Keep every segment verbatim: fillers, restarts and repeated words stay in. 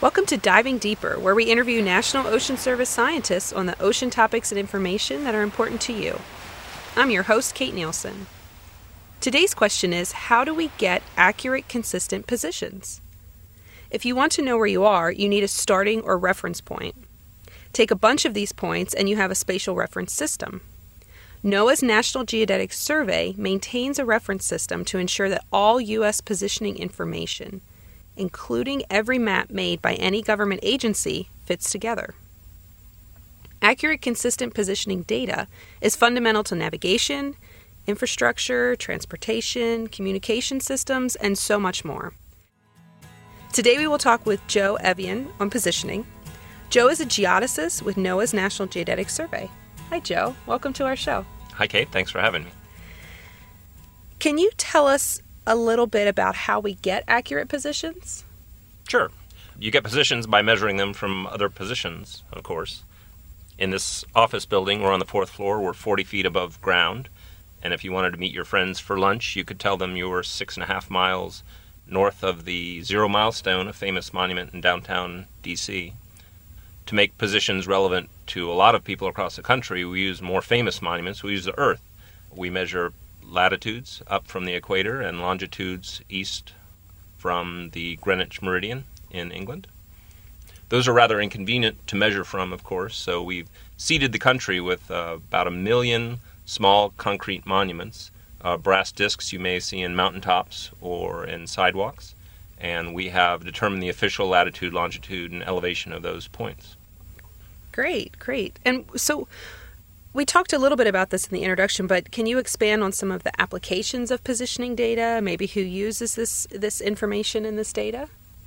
Welcome to Diving Deeper, where we interview National Ocean Service scientists on the ocean topics and information that are important to you. I'm your host, Kate Nielsen. Today's question is, how do we get accurate, consistent positions? If you want to know where you are, you need a starting or reference point. Take a bunch of these points and you have a spatial reference system. NOAA's National Geodetic Survey maintains a reference system to ensure that all U S positioning information, including every map made by any government agency, fits together. Accurate, consistent positioning data is fundamental to navigation, infrastructure, transportation, communication systems, and so much more. Today we will talk with Joe Evian on positioning. Joe is a geodesist with NOAA's National Geodetic Survey. Hi, Joe. Welcome to our show. Hi, Kate. Thanks for having me. Can you tell us a little bit about how we get accurate positions? Sure. You get positions by measuring them from other positions, of course. In this office building, we're on the fourth floor. We're forty feet above ground. And if you wanted to meet your friends for lunch, you could tell them you were six and a half miles north of the Zero Milestone, a famous monument in downtown D C. To make positions relevant to a lot of people across the country, we use more famous monuments. We use the Earth. We measure latitudes up from the equator and longitudes east from the Greenwich Meridian in England. Those are rather inconvenient to measure from, of course, so we've seeded the country with uh, about a million small concrete monuments, uh, brass discs you may see in mountaintops or in sidewalks, and we have determined the official latitude, longitude, and elevation of those points. Great, great. And so we talked a little bit about this in the introduction, but can you expand on some of the applications of positioning data, maybe who uses this this information in this data?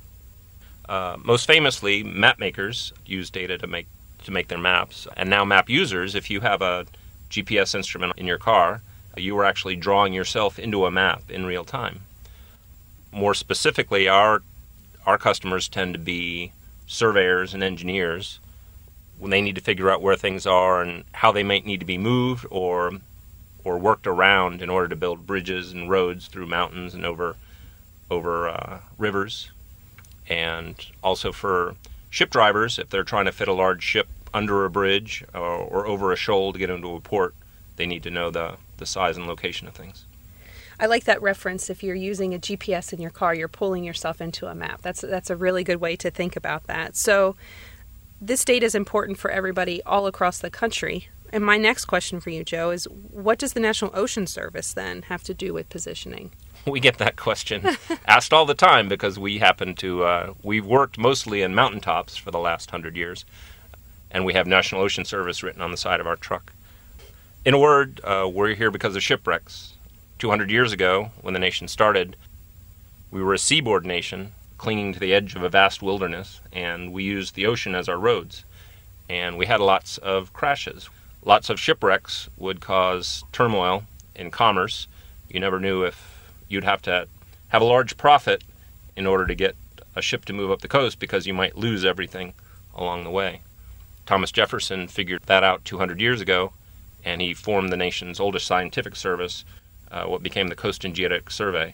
Uh, most famously, map makers use data to make to make their maps, and now map users, if you have a G P S instrument in your car, you are actually drawing yourself into a map in real time. More specifically, our our customers tend to be surveyors and engineers when they need to figure out where things are and how they might need to be moved or or worked around in order to build bridges and roads through mountains and over over uh, rivers. And also for ship drivers, if they're trying to fit a large ship under a bridge or, or over a shoal to get into a port, they need to know the, the size and location of things. I like that reference. If you're using a G P S in your car, you're pulling yourself into a map. That's that's a really good way to think about that. So this data is important for everybody all across the country. And my next question for you, Joe, is what does the National Ocean Service then have to do with positioning? We get that question asked all the time because we happen to, uh, we've worked mostly in mountaintops for the last hundred years, and we have National Ocean Service written on the side of our truck. In a word, uh, we're here because of shipwrecks. two hundred years ago, when the nation started, we were a seaboard nation clinging to the edge of a vast wilderness, and we used the ocean as our roads. And we had lots of crashes. Lots of shipwrecks would cause turmoil in commerce. You never knew if you'd have to have a large profit in order to get a ship to move up the coast because you might lose everything along the way. Thomas Jefferson figured that out two hundred years ago, and he formed the nation's oldest scientific service, uh, what became the Coast and Geodetic Survey.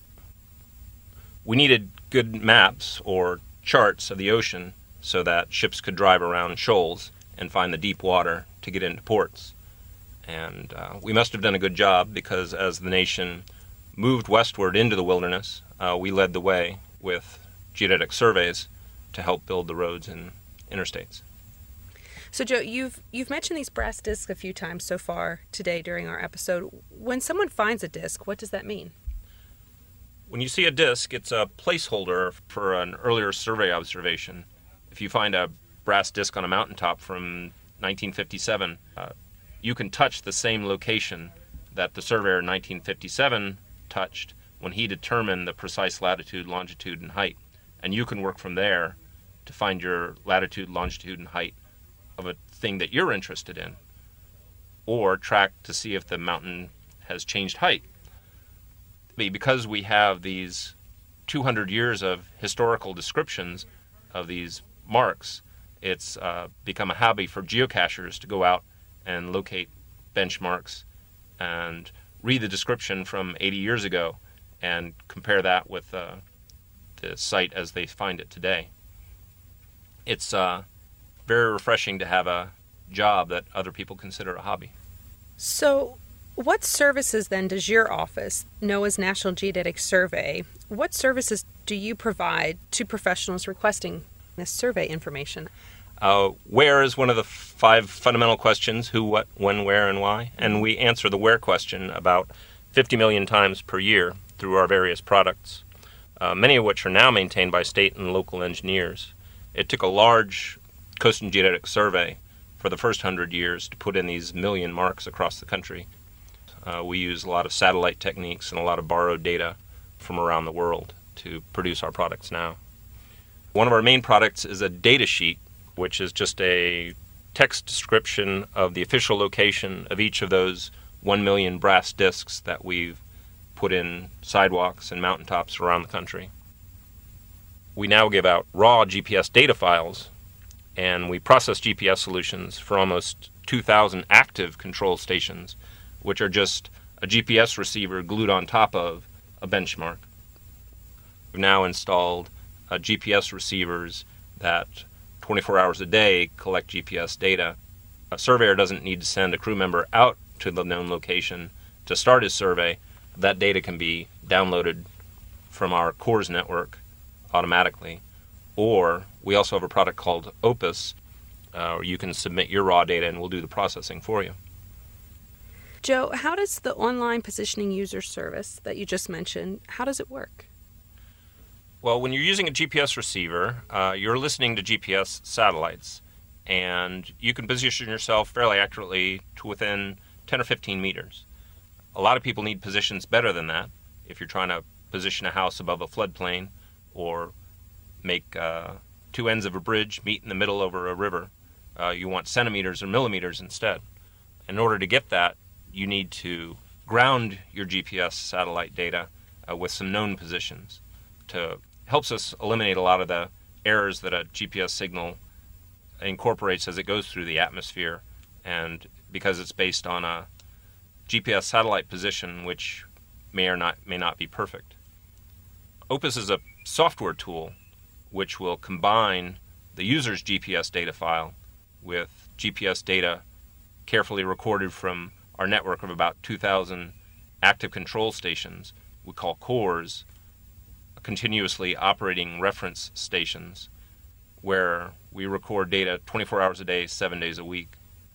We needed good maps or charts of the ocean so that ships could drive around shoals and find the deep water to get into ports. And uh, we must have done a good job because as the nation moved westward into the wilderness, uh, we led the way with geodetic surveys to help build the roads and interstates. So, Joe, you've you've mentioned these brass discs a few times so far today during our episode. When someone finds a disc, what does that mean? When you see a disc, it's a placeholder for an earlier survey observation. If you find a brass disc on a mountaintop from nineteen fifty-seven, uh, you can touch the same location that the surveyor in nineteen fifty-seven touched when he determined the precise latitude, longitude, and height. And you can work from there to find your latitude, longitude, and height of a thing that you're interested in, or track to see if the mountain has changed height. Because we have these two hundred years of historical descriptions of these marks, it's uh, become a hobby for geocachers to go out and locate benchmarks and read the description from eighty years ago and compare that with uh, the site as they find it today. It's uh, very refreshing to have a job that other people consider a hobby. So, what services then does your office, NOAA's National Geodetic Survey, what services do you provide to professionals requesting this survey information? Uh, where is one of the five fundamental questions: who, what, when, where, and why. And we answer the where question about fifty million times per year through our various products, uh, many of which are now maintained by state and local engineers. It took a large Coast and Geodetic Survey for the first hundred years to put in these million marks across the country. Uh, we use a lot of satellite techniques and a lot of borrowed data from around the world to produce our products now. One of our main products is a data sheet, which is just a text description of the official location of each of those one million brass discs that we've put in sidewalks and mountaintops around the country. We now give out raw G P S data files, and we process G P S solutions for almost two thousand active control stations, which are just a G P S receiver glued on top of a benchmark. We've now installed uh, G P S receivers that twenty-four hours a day collect G P S data. A surveyor doesn't need to send a crew member out to the known location to start his survey. That data can be downloaded from our CORS network automatically. Or we also have a product called Opus, uh, where you can submit your raw data and we'll do the processing for you. Joe, how does the online positioning user service that you just mentioned, how does it work? Well, when you're using a G P S receiver, uh, you're listening to G P S satellites, and you can position yourself fairly accurately to within ten or fifteen meters. A lot of people need positions better than that. If you're trying to position a house above a floodplain or make uh, two ends of a bridge meet in the middle over a river, uh, you want centimeters or millimeters instead. In order to get that, you need to ground your G P S satellite data uh, with some known positions. To helps us eliminate a lot of the errors that a G P S signal incorporates as it goes through the atmosphere, and because it's based on a G P S satellite position which may or not may not be perfect. Opus is a software tool which will combine the user's G P S data file with G P S data carefully recorded from our network of about two thousand active control stations we call CORS, continuously operating reference stations, where we record data twenty-four hours a day, seven days a week.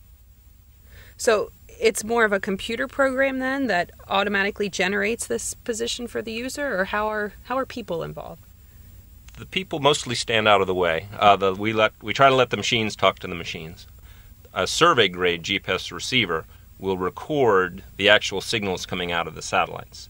So it's more of a computer program then that automatically generates this position for the user, or how are how are people involved? The people mostly stand out of the way. Uh, the, we let we try to let the machines talk to the machines. A survey-grade G P S receiver will record the actual signals coming out of the satellites.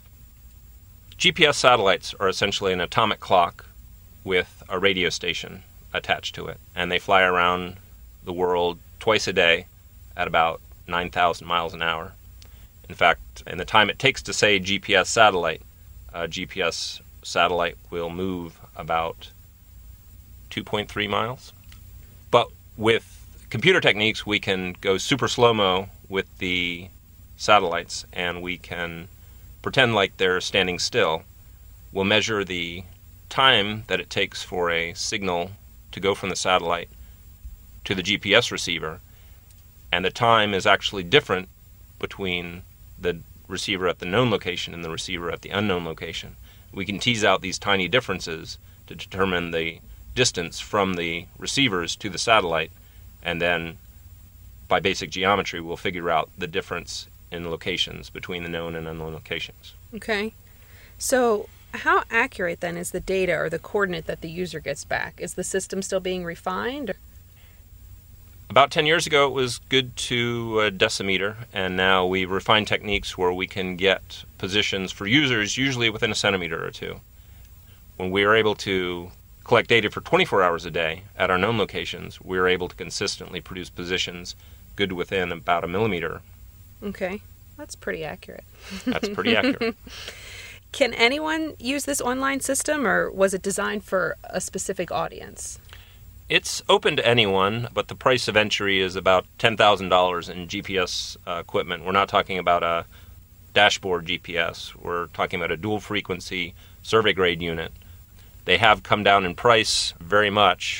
G P S satellites are essentially an atomic clock with a radio station attached to it, and they fly around the world twice a day at about nine thousand miles an hour. In fact, in the time it takes to say G P S satellite, a G P S satellite will move about two point three miles. But with computer techniques, we can go super slow-mo with the satellites, and we can pretend like they're standing still. We'll measure the time that it takes for a signal to go from the satellite to the G P S receiver, and the time is actually different between the receiver at the known location and the receiver at the unknown location. We can tease out these tiny differences to determine the distance from the receivers to the satellite, and then by basic geometry we'll figure out the difference in locations between the known and unknown locations. Okay. So how accurate then is the data or the coordinate that the user gets back? Is the system still being refined? About ten years ago it was good to a decimeter, and now we refine techniques where we can get positions for users usually within a centimeter or two. When we are able to collect data for twenty-four hours a day at our known locations, we are able to consistently produce positions good within about a millimeter. Okay, that's pretty accurate. That's pretty accurate. Can anyone use this online system, or was it designed for a specific audience? It's open to anyone, but the price of entry is about ten thousand dollars in G P S uh, equipment. We're not talking about a dashboard G P S. We're talking about a dual-frequency survey-grade unit. They have come down in price very much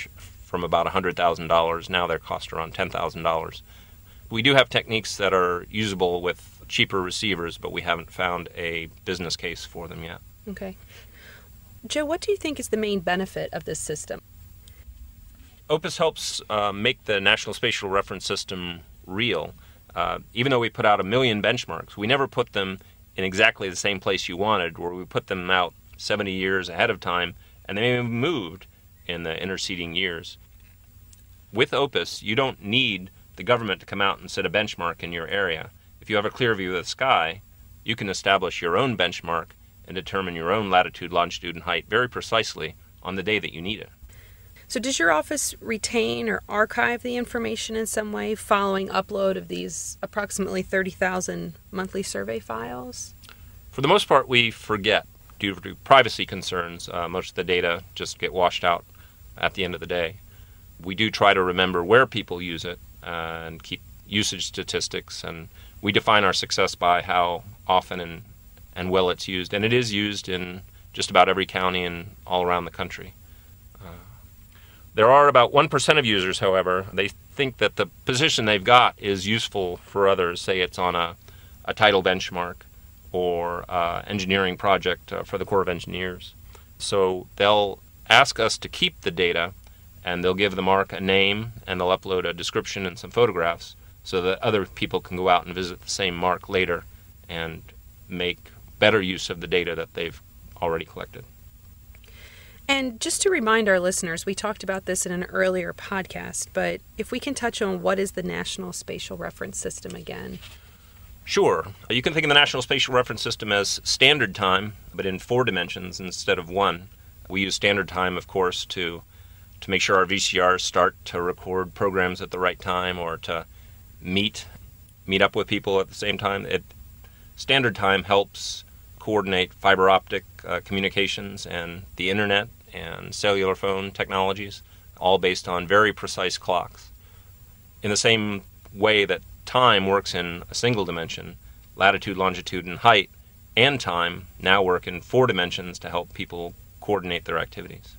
from about one hundred thousand dollars. Now they cost around ten thousand dollars. We do have techniques that are usable with cheaper receivers, but we haven't found a business case for them yet. Okay. Joe, what do you think is the main benefit of this system? OPIS helps uh, make the National Spatial Reference System real. Uh, even though we put out a million benchmarks, we never put them in exactly the same place you wanted, where we put them out seventy years ahead of time, and they may have moved in the interceding years. With OPIS, you don't need the government to come out and set a benchmark in your area. If you have a clear view of the sky, you can establish your own benchmark and determine your own latitude, longitude, and height very precisely on the day that you need it. So does your office retain or archive the information in some way following upload of these approximately thirty thousand monthly survey files? For the most part, we forget due to privacy concerns. Uh, most of the data just get washed out at the end of the day. We do try to remember where people use it uh, and keep usage statistics, and we define our success by how often and, and well it's used. And it is used in just about every county and all around the country. There are about one percent of users, however, they think that the position they've got is useful for others. Say it's on a, a title benchmark or uh, engineering project uh, for the Corps of Engineers. So they'll ask us to keep the data, and they'll give the mark a name, and they'll upload a description and some photographs so that other people can go out and visit the same mark later and make better use of the data that they've already collected. And just to remind our listeners, we talked about this in an earlier podcast, but if we can touch on what is the National Spatial Reference System again? Sure. You can think of the National Spatial Reference System as standard time, but in four dimensions instead of one. We use standard time, of course, to to make sure our V C Rs start to record programs at the right time or to meet meet up with people at the same time. It, standard time helps coordinate fiber optic uh, communications and the internet and cellular phone technologies, all based on very precise clocks. In the same way that time works in a single dimension, latitude, longitude, and height and time now work in four dimensions to help people coordinate their activities.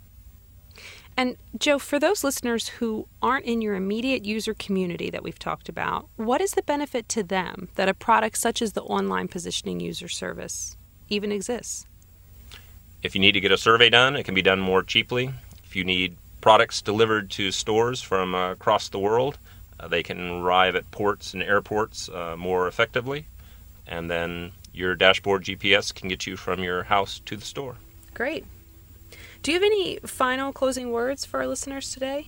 And Joe, for those listeners who aren't in your immediate user community that we've talked about, what is the benefit to them that a product such as the Online Positioning User Service even exists? If you need to get a survey done, it can be done more cheaply. If you need products delivered to stores from uh, across the world, uh, they can arrive at ports and airports uh, more effectively. And then your dashboard G P S can get you from your house to the store. Great. Do you have any final closing words for our listeners today?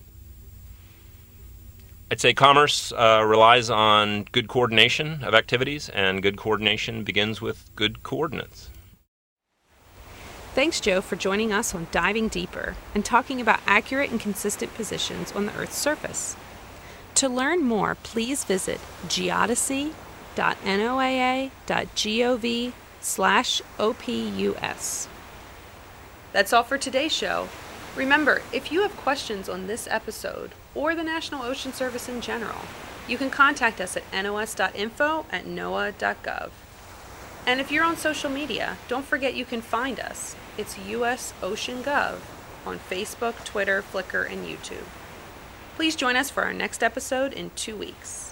I'd say commerce uh, relies on good coordination of activities, and good coordination begins with good coordinates. Thanks, Joe, for joining us on Diving Deeper and talking about accurate and consistent positions on the Earth's surface. To learn more, please visit geodesy dot N O A A dot gov slash O P U S. That's all for today's show. Remember, if you have questions on this episode or the National Ocean Service in general, you can contact us at N O S dot info at N O A A dot gov. And if you're on social media, don't forget you can find us. It's U S Ocean Gov on Facebook, Twitter, Flickr, and YouTube. Please join us for our next episode in two weeks.